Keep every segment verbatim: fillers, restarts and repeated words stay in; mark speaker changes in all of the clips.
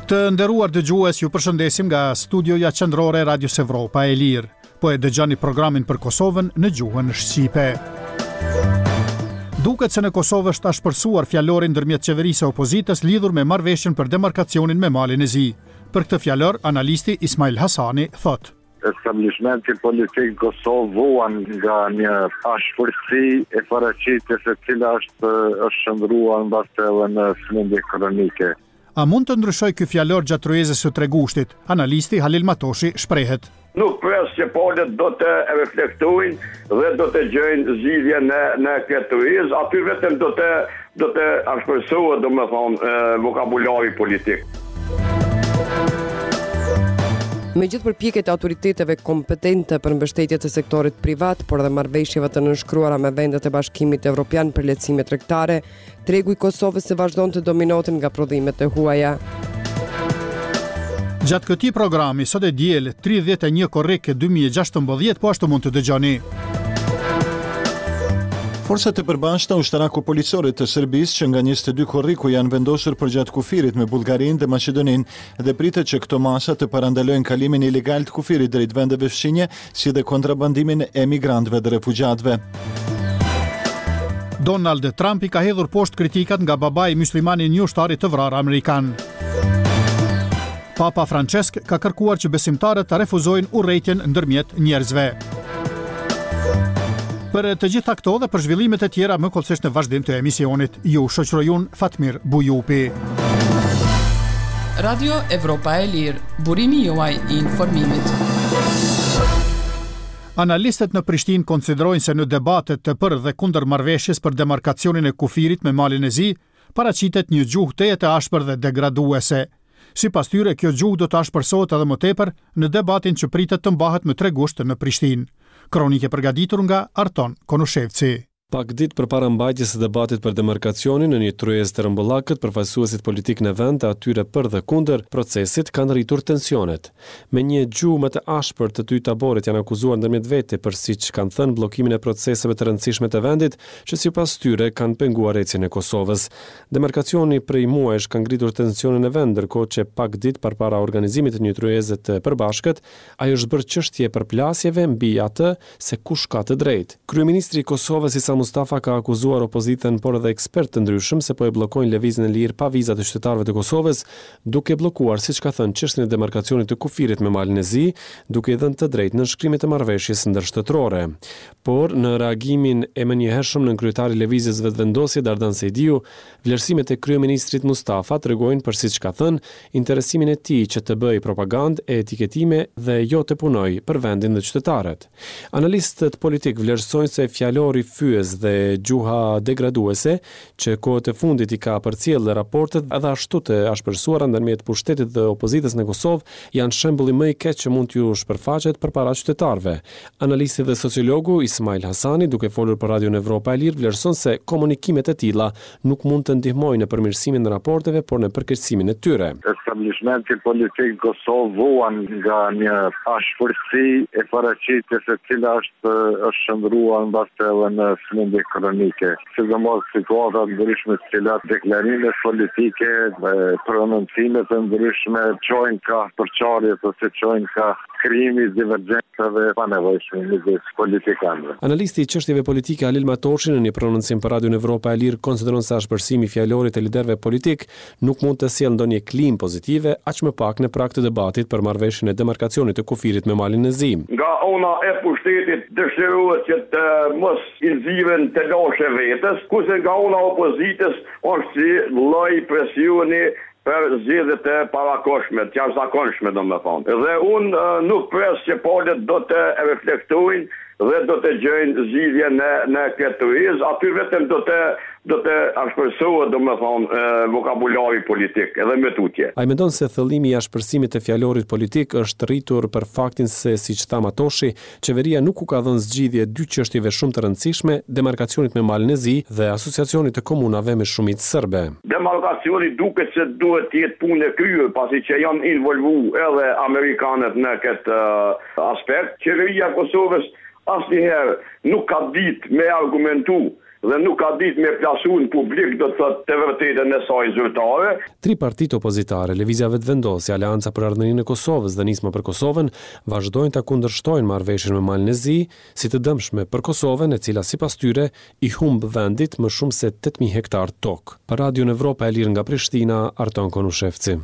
Speaker 1: Të nderuar dëgjues, ju përshëndesim nga studioja qendrore e Radios Evropa e Lirë. Po e dëgjoni programin për Kosovën në gjuhën shqipe. Duket se në Kosovë është ashpërsuar fjalori ndërmjet qeverisë e opozitës lidhur me marrëveshjen për demarkacionin me Malin e Zi. Për këtë fjalor, analisti Ismail Hasani thotë:
Speaker 2: Establishmenti politik Kosovë vuan nga një ashpërsi e paraqitjes e cila është është shndruar mbase edhe në smundje kronike.
Speaker 1: A mund të ndryshoj ky fjalor gjatë ryezës së Tregushtit? Analisti Halil Matoshi shprehet:
Speaker 3: Nuk pres që polët do të reflektojnë dhe do të gjejnë zgjidhje në në këtë ryezë, aty vetëm do të do të ashpërsohet, domethënë, vokabulari politik.
Speaker 4: Megjithë përpjekjet e autoriteteve kompetente për mbështetje të sektorit privat, por dhe marrëveshjeve të nënshkruara me vendet e Bashkimit Evropian për lehtësime tregtare, tregu i Kosovës së vazhdon të dominohet nga prodhimet e huaja.
Speaker 1: Gjatë këtij programi sot e diel tridhjetë e një korrik dy mijë e gjashtëmbëdhjetë, po ashtu mund të dëgjoni.
Speaker 5: Forcat e përbashkëta ushtarako-policore të Serbisë që nga njëzet e dy korriku janë vendosur përgjatë kufirit me Bullgarinë dhe Maqedoninë dhe pritet që këto masa të parandalojnë kalimin ilegal të kufirit drejt vendeve fshinje, si dhe kontrabandimin e emigrantëve dhe refugjatëve.
Speaker 1: Donald Trump i ka hedhur poshtë kritikat nga babai myslimani një ushtari të vrarë amerikan. Papa Francesc ka kërkuar që besimtarët të refuzojnë urrejtjen ndërmjet njerëzve. Për të gjitha këto dhe për zhvillimet e tjera më kollësisht në vazhdim të emisionit, ju shoqërojun Fatmir Bujupi.
Speaker 6: Radio Evropa e Lirë, burimi juaj i informimit.
Speaker 1: Analistët në Prishtinë konsiderojnë se në debatet të për dhe kundër marrëveshjes për demarkacionin e kufirit me Malin e Zi, paraqitet një gjuhë teje të ashpër dhe degraduese. Sipas tyre, kjo gjuhë do të ashpërsohet edhe më tepër në debatin që pritet të mbahet më tregusht në Prishtinë. Kronike përgatitur nga Arton Konushevci.
Speaker 7: Pak ditë përpara mbajtjes së debatit për demarkacionin në një tryezë të rëmbullakët, përfaqësuesit politik në vend të atyre për dhe kundër procesit kanë rritur tensionet. Me një gjuhë më të ashpër, të dy taboret janë akuzuar ndërmjet vete për siç kanë thënë bllokimin e proceseve të rëndësishme të vendit, që sipas tyre kanë penguar ecjen e Kosovës. Demarkacioni prej muajsh ka ngritur tensionin në vend, ndërkohë që pak ditë përpara organizimit të një tryeze të përbashkët, ajo është bërë çështje përplasjeve mbi atë se kush ka të drejtë. Kryeministri i Kosovës Isa Mustafa ka akuzuar opozitën por edhe ekspertë të ndryshëm se po e bllokojnë lëvizjen e lirë pa viza të qytetarëve të Kosovës, duke bllokuar, siç ka thënë, çështjen e demarkacionit të kufirit me Malin e Zi, duke i dhënë të drejtë në nënshkrimet e marrëveshjes ndërshtetërore. Por në reagimin e menjëhershëm nën kryetari i lëvizjes vetëvendosje Dardan Sejdiu, vlerësimet e kryeministrit Mustafa tregojnë për, siç ka thënë, interesimin e tij që të bëjë propagandë e etiketime dhe jo të punojë për vendin dhe qytetarët. Analistët politik vlerësojnë se fjalori fyes dhe gjuha degraduese që kohët e fundit i ka përcjellë raportet edhe ashtu të ashpërsuara ndërmjet pushtetit dhe opozitës në Kosovë janë shembulli më i keq që mund t'ju shpërfaqet përpara qytetarëve. Analisti dhe sociologu Ismail Hasani, duke folur për Radio Evropa e Lirë, vlerëson se komunikimet e tilla nuk mund të ndihmojnë në përmirësimin e raporteve, por në përkeqësimin e tyre.
Speaker 2: Establishmenti politik Kosovë vuan nga një ashpërsi e paraqitjes e cila është është shndruar mbase edhe në smundje kronike, sidomos situata të ndryshme të cilat deklarime politike dhe prononcime të ndryshme çojnë ka përçarje ose çojnë ka krimi, divergjencave pa nevojshme midis politikanëve.
Speaker 7: Analisti i çështjeve politike Halil Matoshi në një prononcim për Radio Evropa e Lirë konsideron se ashpërsimi i fjalorit të liderëve politik nuk mund të sjellë ndonjë klim pozitive, aq më pak në prag të debatit për marrëveshjen e demarkacionit të kufirit me Malin e Zi.
Speaker 3: Nga ona e pushtetit dëshirohet që të mos i ziven të lashe vetës, kurse nga ona opozitës është si lloj presioni për zgjedhjet e parakoshme, të jashtëzakonshme domethënë. Dhe unë uh, nuk pres që polët do të reflektojnë dhe do të gjejnë zgjidhje në në këtë ryezë, aty vetëm do të do të ashpërsohet domethënë vokabulari politik edhe me tutje.
Speaker 7: Ai mendon se thellimi i ashpërsimit të fjalorit politik është rritur për faktin se, siç tha Matoshi, qeveria nuk u ka dhënë zgjidhje dy çështjeve shumë të rëndësishme, demarkacionit me Malin e Zi dhe asociacionit të komunave me shumicë serbe.
Speaker 3: Demarkacioni duket se duhet të jetë punë e kryer, pasi që janë involvuar edhe amerikanët në këtë uh, aspekt. Qeveria e Kosovës asnjëherë nuk ka ditë me argumentu dhe nuk ka ditë me plasu në publik do të thotë të vërtetën e saj zyrtare.
Speaker 7: Tri partitë opozitare, Lëvizja Vetëvendosje, Aleanca për Ardhmërinë e Kosovës dhe Nisma për Kosovën vazhdojnë ta kundërshtojnë marrëveshjen me Malin e Zi si të dëmshme për Kosovën, e cila sipas tyre i humb vendit më shumë se tetë mijë hektar tokë. Për Radio Evropa e lirë nga Prishtina, Arton Konushevci.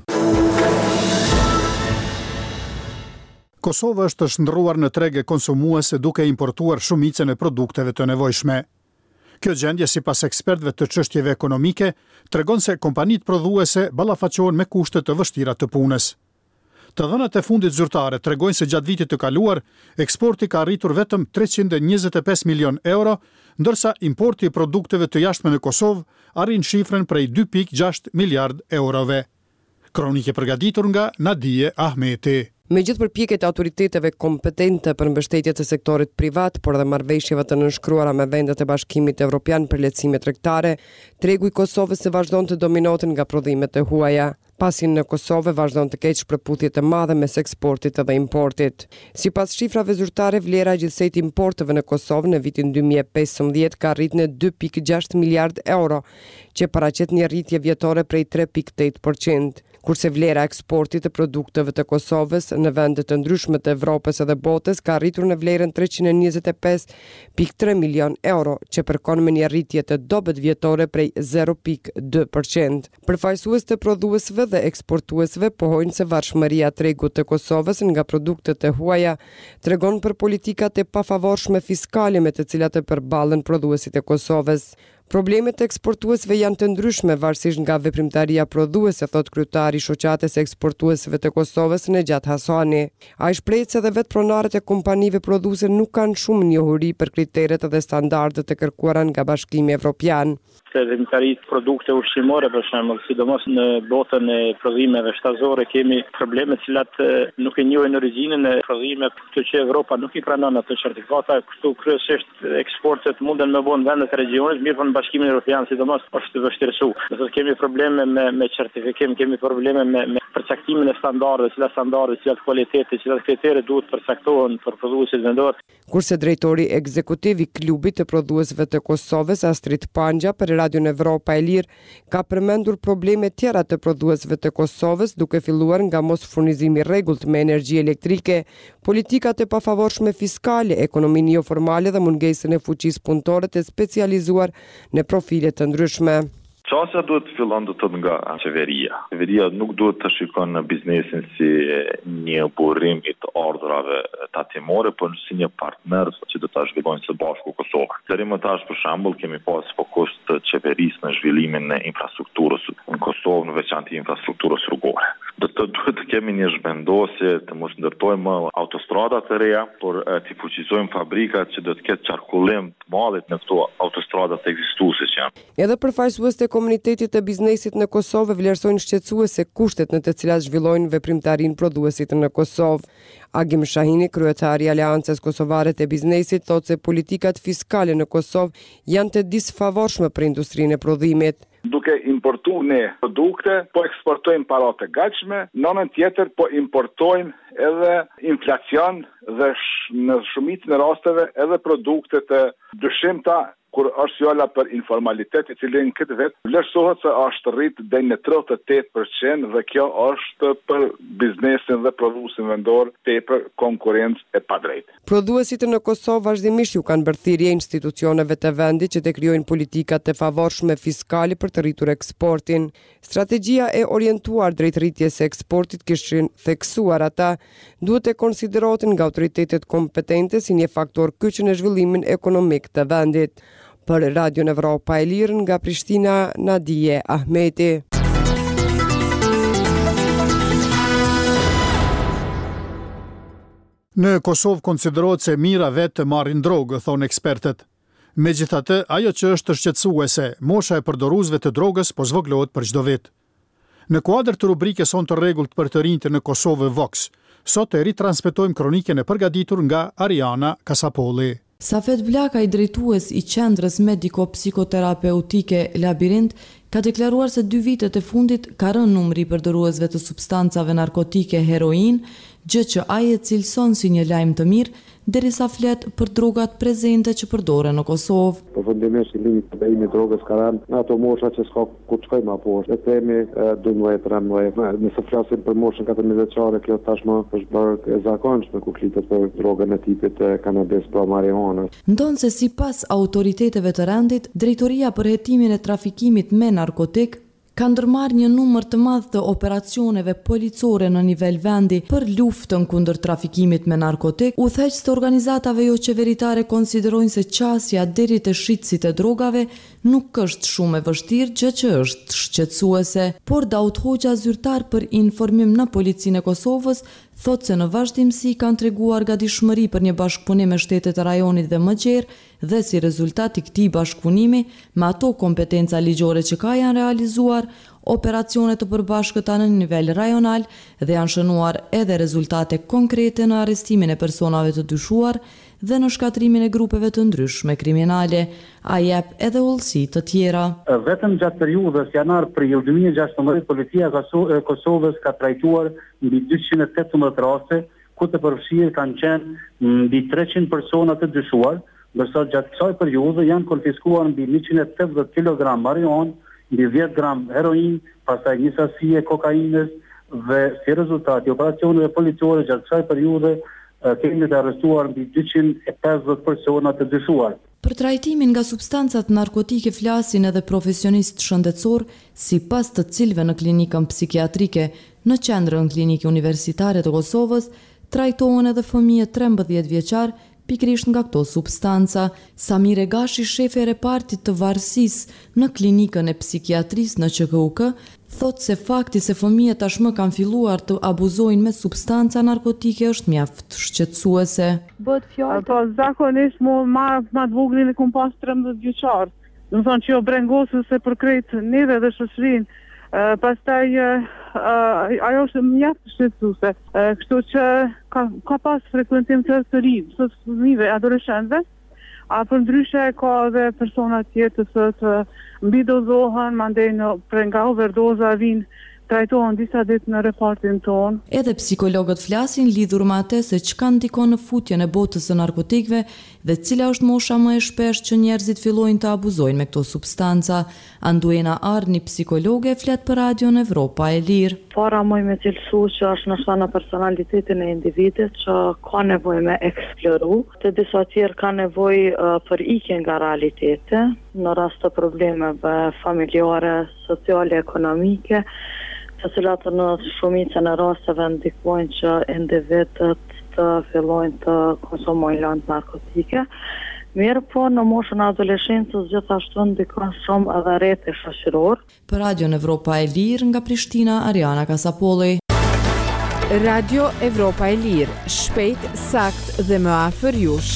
Speaker 1: Kosova është shndërruar në trege konsumuese duke importuar shumicën e produkteve të nevojshme. Kjo gjendje, sipas ekspertëve të çështjeve ekonomike, tregon se kompanitë prodhuese ballafaqohen me kushte të vështira të punës. Të dhënat e fundit zyrtare tregojnë se gjatë vitit të kaluar, eksporti ka arritur vetëm treqind e njëzet e pesë milion euro, ndërsa importi i produkteve të jashtme në Kosovë arrin shifrën prej dy pikë gjashtë miliard eurove. Kronike përgatitur nga Nadije Ahmeti.
Speaker 4: Megjithë përpjekjet e autoriteteve kompetente për mbështetje të sektorit privat, por dhe marrëveshjeve të nënshkruara me vendet e Bashkimit Evropian për lehtësime tregtare, tregu i Kosovës së vazhdon të dominohet nga prodhimet e huaja. Pasi në Kosovë vazhdon të keq shpërputjet e madhe mes eksportit dhe importit. Sipas shifrave zyrtare, vlera e gjithsejt importeve në Kosovë në vitin dy mijë e pesëmbëdhjetë ka arritur në dy pikë gjashtë miliard euro, që paraqet një rritje vjetore prej tre pikë tetë përqind. Kurse vlera e eksportit të produkteve të Kosovës në vende të ndryshme të Evropës edhe botës ka arritur në vlerën treqind e njëzet e pesë pikë tre milion euro, që përkon me një rritje të dobët vjetore prej zero pikë dy përqind. Përfaqësues të prodhuesve dhe eksportuesve pohojnë se varfshmëria e tregut të Kosovës nga produktet e huaja tregon për politikat e pafavorshme fiskale me të cilat e përballen prodhuesit e Kosovës. Problemet e eksportuesve janë të ndryshme varësisht nga veprimtaria prodhuese, thot kryetari i shoqatës së eksportuesve të Kosovës Nejat Hasani. Ai shprehet se edhe vetë pronarët e kompanive prodhuese nuk kanë shumë njohuri për kriteret dhe standardet e kërkuara nga Bashkimi Evropian.
Speaker 8: Veprimtaritë produkte ushqimore, për shembull, sidomos në botën e prodhimeve shtazore, kemi probleme të cilat nuk e njohin origjinën e prodhimeve, këtë që Evropa nuk i pranon ato certifikata, këtu kryesisht eksportet munden me bën vendet e regionit, mirë po në Bashkimin Evropian sidomos është vështirësuar. Do të kemi probleme me me certifikim, kemi probleme me, me përcaktimin e standardeve, cilat standarde, cilat cilëtiteti, cilat kritere duhet përcaktohen për prodhuesit vendor.
Speaker 4: Kurse drejtori ekzekutiv i klubit të prodhuesve të Kosovës, Astrid Panja, për Radio Evropa e Lirë, ka përmendur probleme tjera të prodhuesve të Kosovës, duke filluar nga mos furnizimi rregullt me energji elektrike, politikat e pafavorshme fiskale, ekonominë jo formale dhe mungesën e fuqisë punëtore të specializuar në profile të ndryshme.
Speaker 9: Qasja duhet të fillon do të thotë nga qeveria. Qeveria nuk duhet të shikon në biznesin si një burrim i të ardhurave tatimore, por si një partner që do ta zhvillojnë së bashku Kosovë. Deri më tash, për shembull, kemi pas fokus të qeverisë në zhvillimin e infrastrukturës në Kosovë, në veçantë infrastrukturës rrugore. Do të duhet të kemi një zhvendosje të mos ndërtojmë autostrada të reja, por të fuqizojmë fabrikat që do të ketë qarkullim të madh në këto autostrada të ekzistuese që janë.
Speaker 4: Edhe përfaqësuesit e komunitetit të biznesit në Kosovë vlerësojnë shqetësuese kushtet në të cilat zhvillojnë veprimtarinë prodhuesit në Kosovë. Agim Shahini, kryetari i Aleancës Kosovare të Biznesit, thotë se politikat fiskale në Kosovë janë të disfavorshme për industrinë e prodhimit.
Speaker 10: Duke importuar ne produkte, po eksportojmë para të gatshme, në anën tjetër po importojmë edhe inflacion dhe sh, në shumicën e rasteve edhe produkte të dyshimta, kur është fjala për informalitet, i cili në këtë vit vlerësohet se është rrit deri në tridhjetë e tetë përqind dhe kjo është për biznesin dhe prodhuesin vendor tepër konkurrencë e padrejtë.
Speaker 4: Prodhuesit në Kosovë vazhdimisht ju kanë bërë thirrje institucioneve të vendit që të krijojnë politika të favorshme fiskale për të rritur eksportin. Strategjia e orientuar drejt rritjes së eksportit kishin theksuar ata, duhet të konsiderohen nga autoritetet kompetente si një faktor kyç në zhvillimin ekonomik të vendit. Për Radio Evropa e Lirë nga Prishtina, Nadije Ahmeti.
Speaker 1: Në Kosovë konsiderohet se mira vetë të marrin drogë, thonë ekspertët. Megjithatë, ajo që është shqetësuese, mosha e përdoruesve të drogës po zvoglohet për çdo vit. Në kuadër të rubrikës On të rregullt për të rinjtë në Kosovë Vox, sot e ritransmetojmë kroniken e përgatitur nga Ariana Kasapolli.
Speaker 11: Safet Blaka, i drejtues i qendrës mediko-psikoterapeutike Labirint, ka deklaruar se dy vitet e fundit ka rënë numri i përdoruesve të substancave narkotike heroin, gjë që ai e cilëson si një lajm të mirë, derisa flet për drogat prezente që përdoren në Kosovë.
Speaker 2: Përfundimisht qëllimi i përdorimi i drogës ka rënë në ato mosha që s'ka ku të shkojmë apo është. Ne themi dymbëdhjetë tridhjetë. Nëse flasim për moshën katërmbëdhjetë vjeçare, kjo tashmë është bërë e zakonshme kur flitet për drogën e tipit kanabis pra marijuana.
Speaker 11: Ndonse sipas autoriteteve të rendit, Drejtoria për hetimin e trafikimit me narkotik ka ndërmarrë një numër të madh të operacioneve policore në nivel vendi për luftën kundër trafikimit me narkotik. Udhëheqës të organizatave jo qeveritare konsiderojnë se qasja deri te shitësit e drogave nuk është shumë e vështirë, gjë që është shqetësuese, por Daud Hoxha, zyrtar për informim në Policinë e Kosovës, thotë se në vazhdimsi kanë treguar gatishmëri për një bashkëpunim me shtetet e rajonit dhe më gjerë dhe si rezultat i këtij bashkëpunimi, me ato kompetenca ligjore që ka janë realizuar operacione të përbashkëta në nivel rajonal dhe janë shënuar edhe rezultate konkrete në arrestimin e personave të dyshuar dhe në shkatrimin e grupeve të ndryshme kriminale. A jep edhe ullësi të tjera.
Speaker 12: Vetëm gjatë periudhës janar-prill dy mijë e gjashtëmbëdhjetë, Policia e Kosovës ka trajtuar mbi dyqind e tetëmbëdhjetë raste, ku të përfshirë kanë qenë mbi treqind persona të dyshuar, ndërsa gjatë kësaj periudhe janë konfiskuar mbi njëqind e tetëdhjetë kilogram marijuan, mbi dhjetë gram heroin, pastaj një sasi e kokainës dhe si rezultat i operacioneve policore gjatë kësaj periudhe kemi të arrestuar mbi dyqind e pesëdhjetë persona të dyshuar.
Speaker 11: Për trajtimin nga substancat narkotike flasin edhe profesionistë shëndetësor, sipas të cilëve në klinikën psikiatrike në qendrën klinike universitare të Kosovës trajtohen edhe fëmijë trembëdhjetë vjeçar pikërisht nga këto substanca. Samir Egashi, shefi i repartit të varësisë në klinikën e psikiatrisë në Q K U K, thotë se fakti se fëmijët tashmë kanë filluar të abuzojnë me substanca narkotike është mjaft shqetësuese.
Speaker 13: Bëhet fjalë po zakonisht mo marr më të voglin e kum pas trembëdhjetë vjeçar. Do të thonë që jo brengosën se për krejt neve dhe shoqërinë. Uh, pastaj uh, uh, ajo është mjaft shqetësuese. Uh, kështu që ka, ka pas frekuentim të të ri, të fëmijëve, adoleshentëve, a për ndryshe ka edhe persona tjetër të të mbidozohen, mandej në për nga overdoza vinë trajtohen disa ditë në repartin tonë.
Speaker 11: Edhe psikologët flasin lidhur me atë se çka ndikon në futjen e botës së narkotikëve dhe cila është mosha më e shpeshtë që njerëzit fillojnë të abuzojnë me këto substanca. Anduena Arni, psikologe, flet për Radion Evropa e Lirë.
Speaker 14: Para moj me cilësu që është nështëta në personalitetin e individit që ka nevoj me eksploru, të disa tjerë ka nevoj uh, për ikje nga realitete, në rast të problemeve familjare, sociale, ekonomike, të cilat në shumicën e rasteve ndikojnë që individët të fillojnë të konsumojnë lëndë narkotike. Mirë po në moshën e adoleshencës gjithashtu ndikon shumë edhe rrjeti shoqëror.
Speaker 11: Për Radion Evropa e Lirë nga Prishtina, Ariana Kasapolli.
Speaker 15: Radio Evropa e Lirë, shpejt, sakt dhe më afër jush.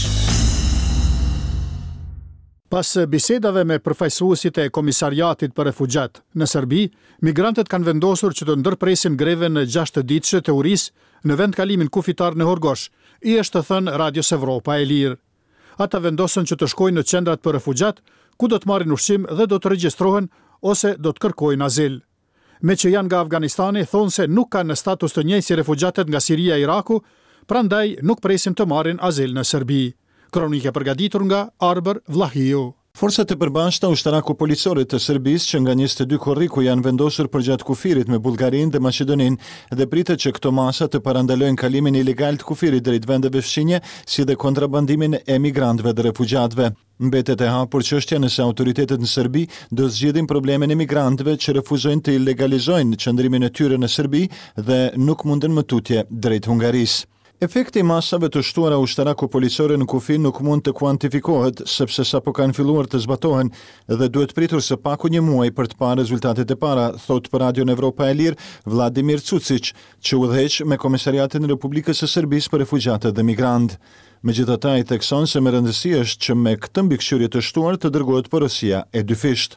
Speaker 1: Pas bisedave me përfaqësuesit e Komisariatit për Refugjat në Serbi, migrantët kanë vendosur që të ndërpresin greven në gjashtë ditëshe të urisë në vendkalimin kufitar në Horgosh, i është thënë Radios Evropa e Lirë. Ata vendosën që të shkojnë në qendrat për refugjat, ku do të marrin ushqim dhe do të regjistrohen ose do të kërkojnë azil. Me që janë nga Afganistani, thonë se nuk kanë në status të njëjtë si refugjatët nga Siria e Iraku, prandaj nuk presin të marrin azil në Serbi. Kronike përgatitur nga Arber Vlahiu.
Speaker 5: Forcat e përbashkëta ushtarako-policore të Serbisë që nga njëzet e dy korriku janë vendosur përgjatë kufirit me Bullgarinë dhe Maqedoninë dhe pritet që këto masa të parandalojnë kalimin ilegal të kufirit drejt vendeve fshinje, si dhe kontrabandimin e emigrantëve dhe refugjatëve. Mbetet e hapur çështja nëse autoritetet në Serbi do zgjidhin problemin e migrantëve që refuzojnë të ilegalizojnë qëndrimin e tyre në Serbi dhe nuk munden më tutje drejt Hungarisë. Efekti i masave të shtuara ushtarako-policore në kufi nuk mund të kuantifikohet, sepse sapo kanë filluar të zbatohen dhe duhet pritur së paku një muaj për të parë rezultatet e para, thot për Radion Evropa e Lirë Vladimir Cucic, që udhëheq me Komisariatin e Republikës së Serbisë për refugjatët dhe migrantë. Megjithatë ai thekson se më rëndësi është që me këtë mbikëqyrje të shtuar të dërgohet porosia e dyfisht.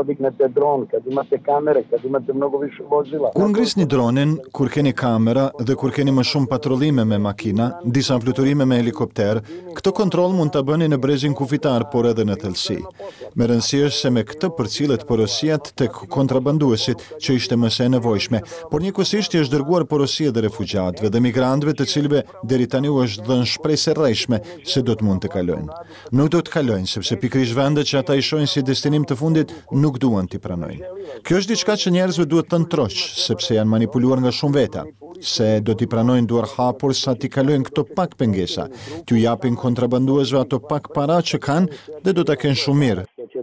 Speaker 5: Kur ngrisni dronin, kur keni kamera dhe kur keni më shumë patrullime me makina, disa fluturime me helikopter, këtë kontroll mund ta bëni në brezin kufitar, por edhe në thellësi. Me rëndësi është se me këtë përcillet porosiat tek kontrabanduesit që ishte më së nevojshme, por njëkohësisht është dërguar porosia dhe refugjatëve dhe migrantëve të cilëve deri tani u është dhënë shpresë e rrejshme se do të mund të kalojnë. Nuk do të kalojnë sepse pikërisht vendet që ata i shohin si destinim të fundit nuk duan t'i pranojnë. Kjo është diçka që njerëzve duhet të ndroqë, sepse janë manipuluar nga shumë veta, se do t'i pranojnë duar hapur sa t'i kalojnë këto pak pengesa, t'ju japin kontrabanduesve ato pak para që kanë dhe do ta kenë shumë mirë,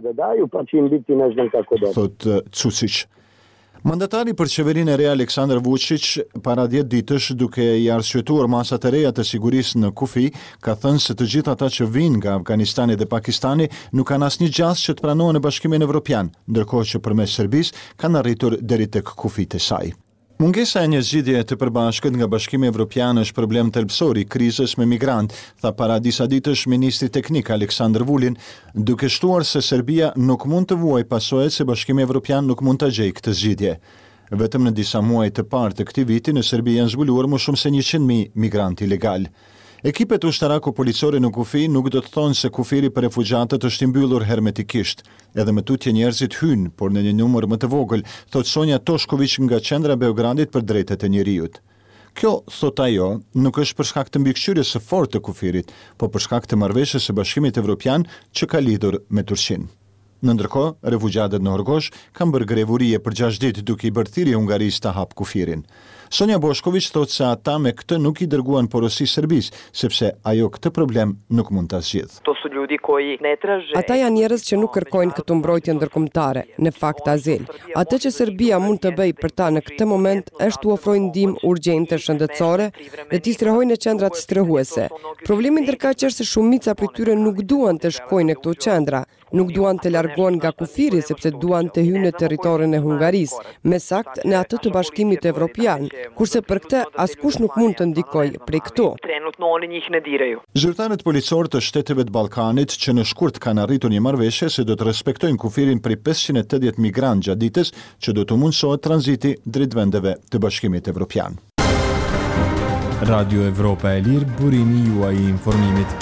Speaker 5: thot Cucic. Mandatari për qeverinë e re Aleksandar Vučić para dhjetë ditësh duke i arsyetuar masat e reja të sigurisë në kufi, ka thënë se të gjithë ata që vinë nga Afganistani dhe Pakistani nuk kanë asnjë gjasë që të pranohen në Bashkimin Evropian, ndërkohë që përmes Serbisë kanë arritur deri tek kufit e saj. Mungesa e një zgjidhje të përbashkët nga Bashkimi Evropian është problem thelbësor i krizës me migrant, tha para disa ditësh ministri teknik Aleksandar Vulin, duke shtuar se Serbia nuk mund të vuajë pasojat se Bashkimi Evropian nuk mund ta gjejë këtë zgjidhje. Vetëm në disa muaj të parë të këtij viti në Serbi janë zbuluar më shumë se njëqind mijë migrantë ilegal. Ekipet ushtarako-policore në kufi nuk do të thonë se kufiri për refugjatët është i mbyllur hermetikisht. Edhe me tutje njerëzit hynë, por në një numër më të vogël, thot Sonja Toshković nga qendra e Beogradit për drejtat e njerëzit. Kjo, thot ajo, nuk është për shkak të mbikëqyrjes së fortë të kufirit, por për shkak të marrëveshjes së Bashkimit Evropian që ka lidhur me Turqinë. Në ndërkohë, refugjatët në Horgosh kanë bërë grevurie për gjashtë ditë duke i bërë thirrje Hungarisë ta hap kufirin. Sonja Boshković thotë se ata me këtë nuk i dërguan porosi Serbisë, sepse ajo këtë problem nuk mund ta zgjidhë.
Speaker 4: Ata janë njerëz që nuk kërkojnë këtë mbrojtje ndërkombëtare, në fakt azil. Atë që Serbia mund të bëjë për ta në këtë moment është t'u ofrojë ndihmë urgjente shëndetësore dhe t'i strehojnë në qendrat strehuese. Problemi ndërkaq është se shumica prej tyre nuk duan të shkojnë në këto qendra, nuk duan të largohen nga kufiri sepse duan të hyjnë në territorin e Hungarisë, me sakt në atë të Bashkimit Evropian, kurse për këtë askush nuk mund të ndikojë prej këtu.
Speaker 5: Zyrtarët policorë të shteteve të Ballkanit që në shkurt kanë arritur një marrëveshje se do të respektojnë kufirin prej pesëqind e tetëdhjetë migrantë gjatë ditës që do të mundësohet tranziti drejt vendeve të Bashkimit Evropian.
Speaker 16: Radio Evropa e Lirë, burimi juaj i informimit.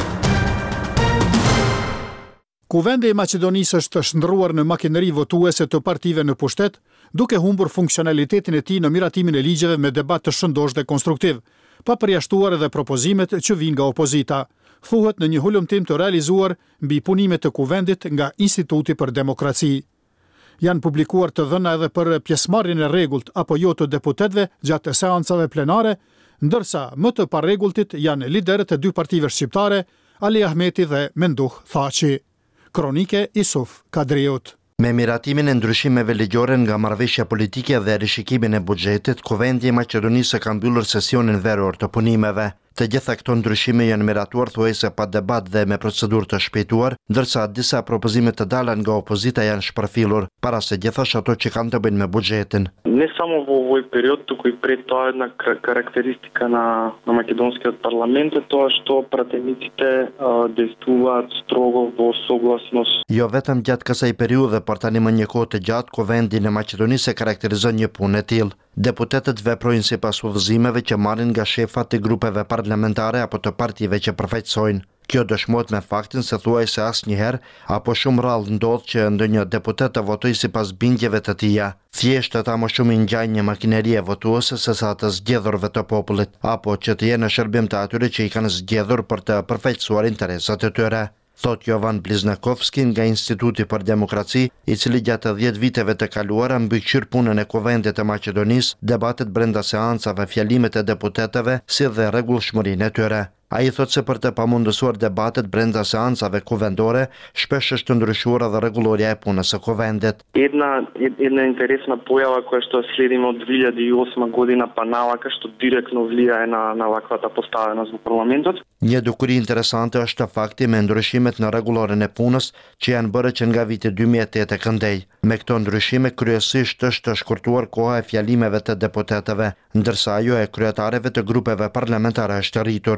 Speaker 1: Kuvendi i Maqedonisë është shndërruar në makineri votuese të partive në pushtet, duke humbur funksionalitetin e tij në miratimin e ligjeve me debat të shëndosh dhe konstruktiv, pa përjashtuar edhe propozimet që vijnë nga opozita, thuhet në një hulumtim të realizuar mbi punimet të kuvendit nga Instituti për Demokraci. Janë publikuar të dhëna edhe për pjesëmarrjen e rregullt apo jo të deputetëve gjatë seancave plenare, ndërsa më të parregulltit janë liderët e dy partive shqiptare, Ali Ahmeti dhe Menduh Thaçi. Kronike Isuf Kadriut.
Speaker 17: Me miratimin e ndryshimeve ligjore nga marrëveshja politike dhe rishikimin e buxhetit, Kuvendi i Maqedonisë ka mbyllur sesionin veror të punimeve. Të gjitha këto ndryshime janë miratuar thuajse pa debat dhe me procedurë të shpejtuar, ndërsa disa propozime të dala nga opozita janë shpërfillur, para se gjithashtu ato që kanë të bëjnë me buxhetin.
Speaker 18: Не само во овој период, туку и пред тоа една карактеристика на, на македонскиот парламент е тоа што пратениците действуваат строго во согласност.
Speaker 17: Jo vetëm gjatë kësaj periudhe, por tani më një kohë të gjatë, Kuvendi në Maqedonisë e karakterizon një punë e tillë. Deputetët veprojnë sipas udhëzimeve që marrin nga shefat të grupeve parlamentare apo të partive që përfaqësojnë. Kjo dëshmohet me faktin se thuajse asnjëherë apo shumë rrallë ndodh që ndonjë deputet të votojë sipas bindjeve të tija. Thjesht ata më shumë i ngjajnë një makinerie votuese se sa të zgjedhurve të popullit, apo që të jenë në shërbim të atyre që i kanë zgjedhur për të përfaqësuar interesat e tyre. Thot Jovan Bliznakovski nga Instituti për Demokraci, i cili gjatë dhjetë viteve të kaluara mbikëqyr punën e Kuvendit të Maqedonisë, debatet brenda seancave, fjalimet e deputetëve, si dhe rregullshmërinë e tyre. Ai thot se për të pamundësuar debatet brenda seancave kuvendore, shpesh është ndryshuar edhe rregulloria e punës së Kuvendit.
Speaker 18: Една една интересна појава која што следиме од две илјади и осма година па навака што директно влијае на на ваквата поставеност во парламентот.
Speaker 17: Një dukuri interesante është fakti me ndryshimet në rregulloren e punës që janë bërë që nga viti dy mijë e tetë këndej. Me këto ndryshime kryesisht është shkurtuar koha e fjalimeve të deputetëve, ndërsa ajo e kryetarëve të grupeve parlamentare është rritur. Kjo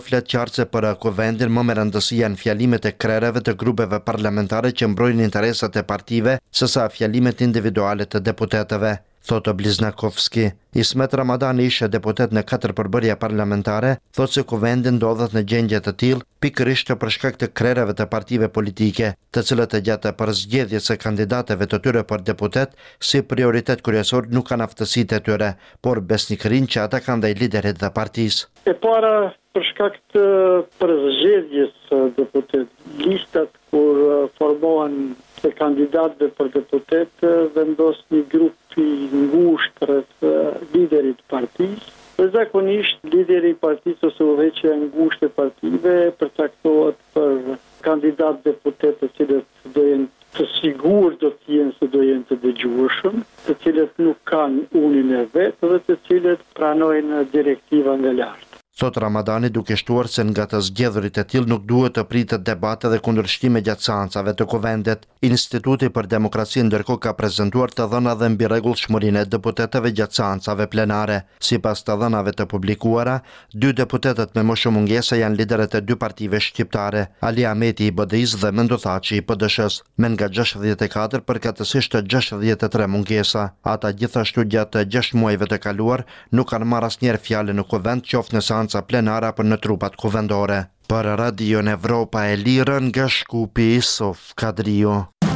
Speaker 17: flet qartë se për Kuvendin më me rëndësi janë fjalimet e krereve të grupeve parlamentare që mbrojnë interesat e partive sesa fjalimet individuale të deputetëve, thotë Bliznakovski. Ismet Ramazani ishe deputet në katër përbërja parlamentare, thotë se Kuvendi ndodhet në gjendje të tillë pikërisht për shkak të krereve të partive politike, të cilët e gjatë për zgjedhjes së kandidatëve të tyre për deputet, si prioritet kryesor nuk kanë aftësitë e tyre, por besnikërinë që ata kanë ndaj liderit dhe partisë.
Speaker 19: E para për shkak të përzgjedhjes së deputet, listat kur formohen të kandidatëve për deputet vendos një grup i ngushtë rreth liderit të partisë. Dhe zakonisht lideri i partisë ose udhëheqja e ngushtë e partive përcaktohet për kandidat deputet të cilët do jenë të sigurt do të jenë se do jenë të dëgjueshëm, të cilët nuk kanë unin e vetë dhe të cilët pranojnë direktiva nga lart.
Speaker 17: Thot Ramadani duke shtuar se nga të zgjedhurit e tillë nuk duhet të pritet debate dhe kundërshtime gjatë seancave të Kuvendit. Instituti për Demokraci ndërkohë ka prezantuar të dhëna dhe mbi rregullshmërinë e deputetëve gjatë seancave plenare. Sipas të dhënave të publikuara, dy deputetët me më shumë mungesa janë liderët e dy partive shqiptare, Ali Ahmeti i B D I-s dhe Mendo Thaçi i P D S-s, me nga gjashtëdhjetë e katër përkatësisht të gjashtëdhjetë e tre mungesa. Ata gjithashtu gjatë gjashtë muajve të kaluar nuk kanë marrë asnjëherë fjalë në Kuvend, qoftë në seanca plenare apo në trupat kuvendore. Për Radio Evropa e Lirë nga Shkupi, Sof Kadrio.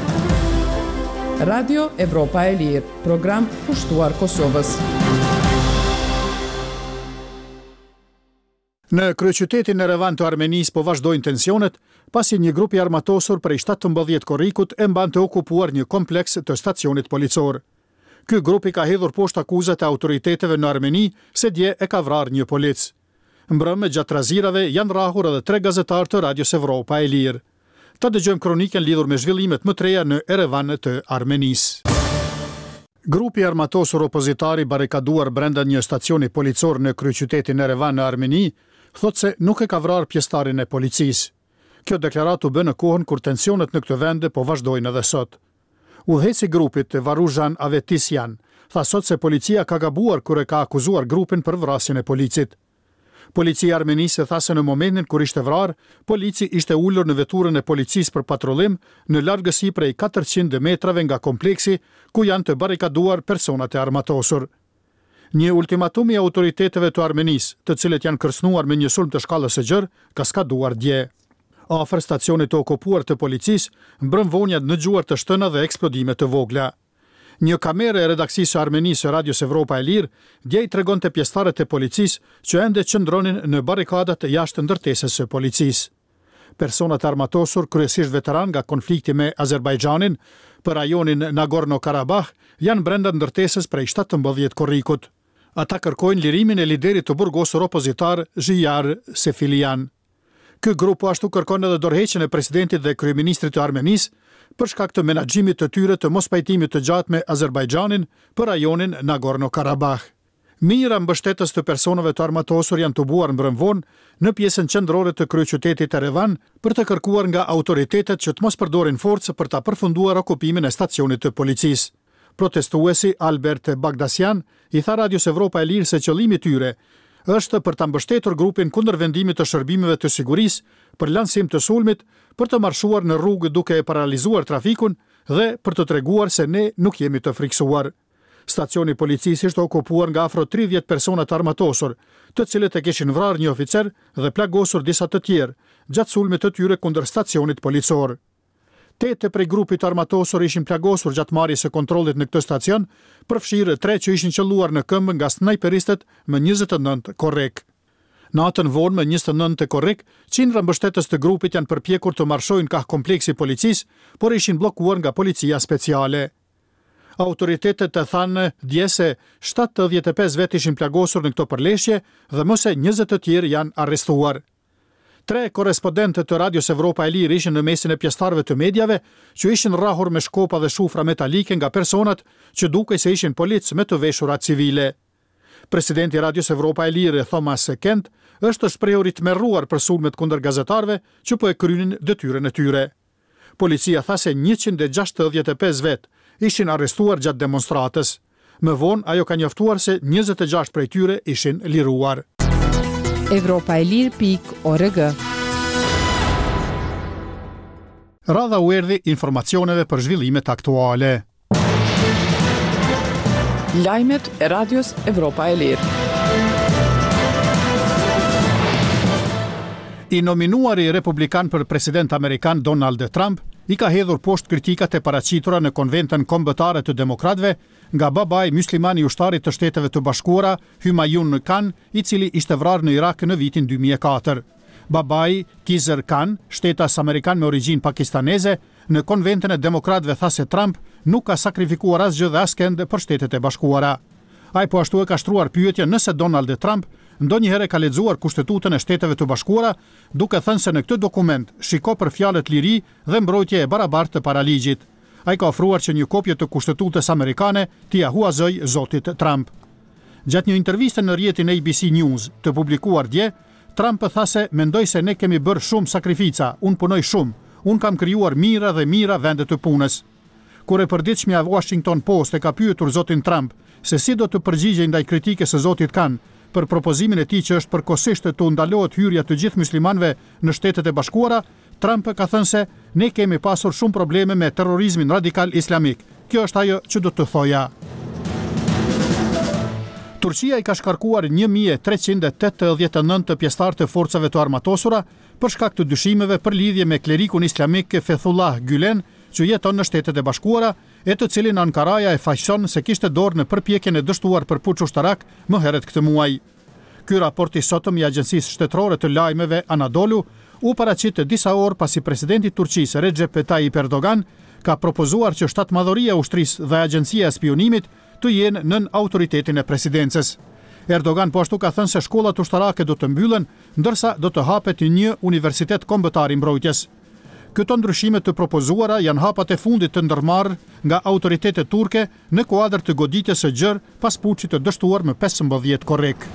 Speaker 6: Radio Evropa e Lirë, program pushtuar Kosovës.
Speaker 1: Në kryeqytetin Erevan të Armenisë po vazhdojnë tensionet, pasi një grup i armatosur prej shtatëmbëdhjetë korrikut e mban të okupuar një kompleks të stacionit policor. Ky grup i ka hedhur poshtë akuzat e autoriteteve në Armeni se dje e ka vrarë një polic. Mbrëmë gjatë razirave janë rrahur edhe tre gazetarë të Radios Evropa e Lirë. Ta dëgjojmë kronikën lidhur me zhvillimet më të reja në Erevan të Armenisë. Grupi armatosur opozitari barikaduar brenda një stacioni policor në kryeqytetin Erevan në Armeni thotë se nuk e ka vrarë pjestarin e policisë. Kjo deklaratë u bë në kohën kur tensionet në këtë vend po vazhdojnë edhe sot. Udhëheci i grupit, Varuzhan Avetisyan, tha sot se policia ka gabuar kur e ka akuzuar grupin për vrasjen e policit. Policia e Armenisë tha se në momentin kur ishte vrarë, polici ishte ulur në veturën e policisë për patrollim në largësi prej katërqind metrave nga kompleksi ku janë të barikaduar personat e armatosur. Një ultimatum i autoriteteve të Armenisë, të cilët janë kërcënuar me një sulm të shkallës së gjerë, ka skaduar dje. Afër stacionit të okupuar të policisë, mbrëm vonjat në gjuar të shtëna dhe eksplodime të vogla. Një kamerë e redaksisë së Armenisë së Radios Evropa e Lirë dje i tregonte pjesëtarët e policisë që ende qëndronin në barikadat jashtë ndërtesës së policisë. Personat armatosur, kryesisht veteran nga konflikti me Azerbajxhanin për rajonin Nagorno-Karabakh, janë brenda ndërtesës prej shtatëmbëdhjetë korrikut. Ata kërkojnë lirimin e liderit të burgosur opozitar Zhiyar Sefilian. Ky grup po ashtu kërkon edhe dorëheqjen e presidentit dhe kryeministrit të Armenisë për shkak të menaxhimit të tyre të mospajtimit të gjatë me Azerbajxhanin për rajonin Nagorno-Karabakh. Mijëra mbështetës të personave të armatosur janë tubuar mbrëmvon në pjesën qendrore të kryeqytetit Erevan për të kërkuar nga autoritetet që të mos përdorin forcë për ta përfunduar okupimin e stacionit të policisë. Protestuesi Albert Bagdasian i tha Radios Evropa e Lirë se qëllimi i tyre është për ta mbështetur grupin kundër vendimit të shërbimeve të sigurisë për lansim të sulmit, për të marshuar në rrugë duke e paralizuar trafikun dhe për të treguar se ne nuk jemi të friksuar. Stacioni policisë ishte okupuar nga afro tridhjetë persona të armatosur, të cilët e kishin vrarë një oficer dhe plagosur disa të tjerë gjatë sulmit të tyre kundër stacionit policor. Tetë prej grupit armatosur ishin plagosur gjatë marrjes së kontrollit në këtë stacion, përfshirë tre që ishin qelluar në këmbë nga snajperistët me njëzet e nëntë korrek. Natën vonë me njëzet e nëntë korrek, qindra mbështetës të grupit janë përpjekur të marshojnë ka kompleksi policisë, por ishin bllokuar nga policia speciale. Autoritetet të thanë dje se shtatëdhjetë e pesë vet ishin plagosur në këto përleshje dhe më se njëzet të tjerë janë arrestuar. Tre korrespondentët të Radios Evropa e Lirë ishin në mesin e pjesëtarëve të mediave që ishin rrahur me shkopa dhe shufra metalike nga personat që dukej se ishin policë me të veshura civile. Presidenti i Radios Evropa e Lirë, Thomas Kent, është shprehur i tmerruar për sulmet kundër gazetarëve që po e krynin detyrën e tyre. Policia tha se njëqind e gjashtëdhjetë e pesë vet ishin arrestuar gjatë demonstratës. Më vonë ajo ka njoftuar se njëzet e gjashtë prej tyre ishin liruar.
Speaker 15: evropaelir pikë org.
Speaker 1: Radha u erdhi informacioneve për zhvillimet aktuale.
Speaker 6: Lajmet e Radios Evropa e Lirë.
Speaker 1: I nominuari republikan për president amerikan Donald Trump i ka hedhur poshtë kritikat e paraqitura në konventën kombëtare të demokratëve nga babai musliman i ushtarit të Shteteve të Bashkuara Humayun Khan, i cili ishte vrarë në Irak në vitin dy mijë e katër. Babai Kizer Khan, shtetas amerikan me origjinë pakistaneze, në konventën e demokratëve tha se Trump nuk ka sakrifikuar asgjë dhe askënd për Shtetet e Bashkuara. Ai po ashtu e ka shtruar pyetjen nëse Donald Trump ndonjëherë ka lexuar Kushtetutën e Shteteve të Bashkuara, duke thënë se në këtë dokument shiko për fjalët liri dhe mbrojtje e barabartë të paraligjit. Ai ka ofruar që një kopje të Kushtetutës amerikane t'i ia huazoj zotit Trump. Gjatë një interviste në rrjetin A B C News të publikuar dje, Trump tha se mendoj se ne kemi bërë shumë sakrifica, unë punoj shumë, unë kam krijuar mira dhe mira vende të punës. Kur e përditshmja e Washington Post e ka pyetur zotin Trump se si do të përgjigjej ndaj kritikës së zotit Khan për propozimin e tij që është përkohësisht të ndalohet hyrja të gjithë muslimanëve në Shtetet e Bashkuara, Trump ka thënë se ne kemi pasur shumë probleme me terrorizmin radikal islamik. Kjo është ajo që do të thoja. Turqia i ka shkarkuar një mijë e treqind e tetëdhjetë e nëntë të pjesëtar të forcave të armatosura për shkak të dyshimeve për lidhje me klerikun islamik Fethullah Gülen, që jeton në Shtetet e Bashkuara, e të cilin Ankaraja e faqson se kishte dorë në përpjekjen e dështuar për puç ushtarak më herët këtë muaj. Ky raport i sotëm i Agjencisë Shtetërore të Lajmeve Anadolu u paraqit disa orë pasi presidenti i Turqisë Recep Tayyip Erdogan ka propozuar që shtatmadhëria e ushtrisë dhe Agjencia e Spionimit të jenë nën autoritetin e presidencës. Erdogan po ashtu ka thënë se shkollat ushtarake do të mbyllen, ndërsa do të hapet një universitet kombëtar i mbrojtjes. Këto ndryshime të propozuara janë hapat e fundit të ndërmarrë nga autoritetet turke në kuadër të goditjes së gjerë pas puçit të dështuar më pesëmbëdhjetë korrik.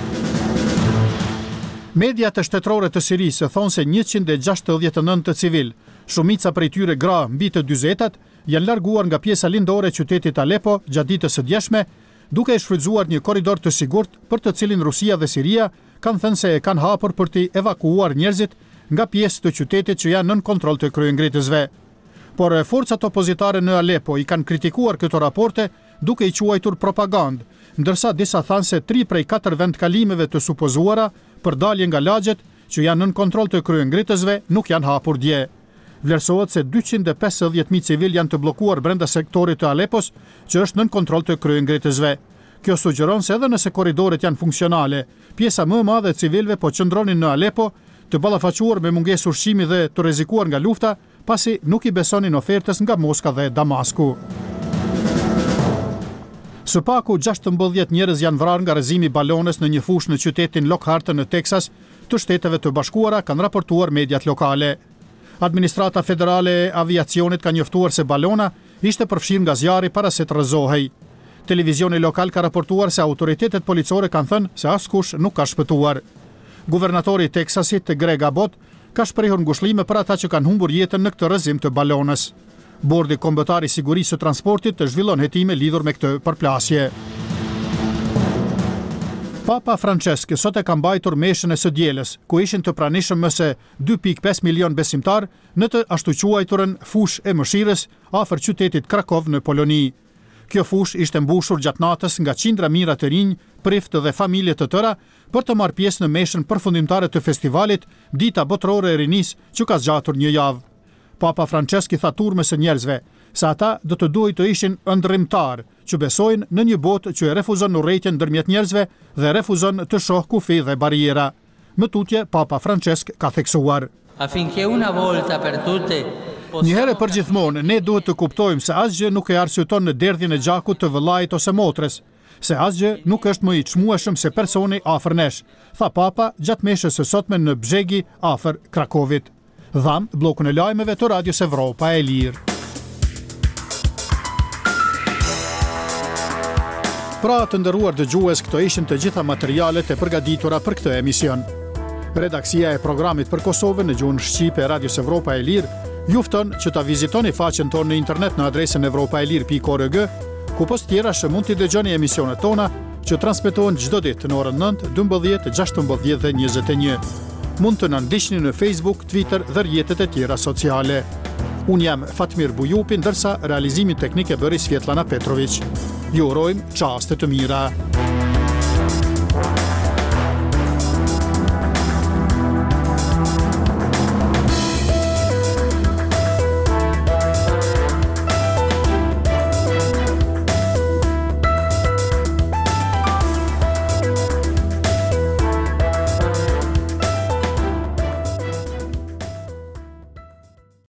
Speaker 1: Mediat e shtetërore të Sirisë thonë se njëqind e gjashtëdhjetë e nëntë civil, shumica prej tyre gra mbi të dyzetat, janë larguar nga pjesa lindore e qytetit Aleppo gjatë ditës së djeshme, duke e shfrytzuar një korridor të sigurt për të cilin Rusia dhe Siria kanë thënë se e kanë hapur për të evakuuar njerëzit nga pjesë të qytetit që janë nën kontroll të kryengritësve. Por forcat opozitare në Aleppo i kanë kritikuar këto raporte duke i quajtur propagandë, ndërsa disa thanë se tri prej katër vendkalimeve të supozuara për dalje nga lagjet që janë nën kontroll të kryengritësve nuk janë hapur dje. Vlerësohet se dyqind e pesëdhjetë mijë civil janë të bllokuar brenda sektorit të Aleppos, që është nën kontroll të kryengritësve. Kjo sugjeron se edhe nëse korridoret janë funksionale, pjesa më e madhe e civilëve po qëndronin në Aleppo, të ballafaquar me mungesë ushqimi dhe të rrezikuar nga lufta, pasi nuk i besonin ofertës nga Moska dhe Damasku. Së paku gjashtëmbëdhjetë njerëz janë vrarë nga rrezimi i balones në një fushë në qytetin Lockhart në Teksas të Shteteve të Bashkuara, kanë raportuar mediat lokale. Administrata Federale e Aviacionit ka njoftuar se balona ishte përfshirë nga zjarri para se të rrëzohej. Televizioni lokal ka raportuar se autoritetet policore kanë thënë se askush nuk ka shpëtuar. Guvernatori i Teksasit, Greg Abbott, ka shprehur ngushëllime për ata që kanë humbur jetën në këtë rrëzim të balonës. Bordi Kombëtar i Sigurisë së Transportit të zhvillon hetime lidhur me këtë përplasje. Papa Francesc sot e ka mbajtur meshën e së dielës, ku ishin të pranishëm më se dy pikë pesë milion besimtar në të ashtu quajturën fushë e mëshirës afër qytetit Krakov në Poloni. Kjo fushë ishte mbushur gjatë natës nga qindra mijëra të rinj, priftë dhe familje të tëra për të marrë pjesë në meshën përfundimtare të festivalit Dita Botërore e Rinisë, që ka zgjatur një javë. Papa Francesc i tha turmës së njerëzve se ata do të duhej të ishin ëndrrimtar, që besojnë në një botë që e refuzon urrëtitjen ndërmjet njerëzve dhe refuzon të shohë kufi dhe bariera. Më tutje, Papa Francesc ka theksuar:
Speaker 20: Affinché una volta per tutte
Speaker 1: Një herë për gjithmonë, ne duhet të kuptojmë se asgjë nuk e arsyeton në derdhjen e gjakut të vëllait ose motrës, se asgjë nuk është më i çmueshëm se personi afër nesh, tha Papa gjatë meshës së sotme në Bzegi afër Krakovit. Dham bllokun e lajmeve të Radios Evropa e Lirë. Pra të nderuar dëgjues, këto ishin të gjitha materialet e përgatitura për këtë emision. Redaksia e programit për Kosovën në gjuhën shqipe e Radios Evropa e Lirë ju fton që ta vizitoni faqen tonë në internet në adresën evropaelir pikë org, ku post tjera që mund t'i dëgjoni emisionet tona që transmetohen çdo ditë në orën nëntë, dymbëdhjetë, gjashtëmbëdhjetë dhe njëzet e një. Mund të na ndiqni në Facebook, Twitter dhe rrjetet e tjera sociale. Unë jam Fatmir Bujupi, ndërsa realizimin teknik e bëri Svetlana Petrović. Ju urojmë çaste të mira.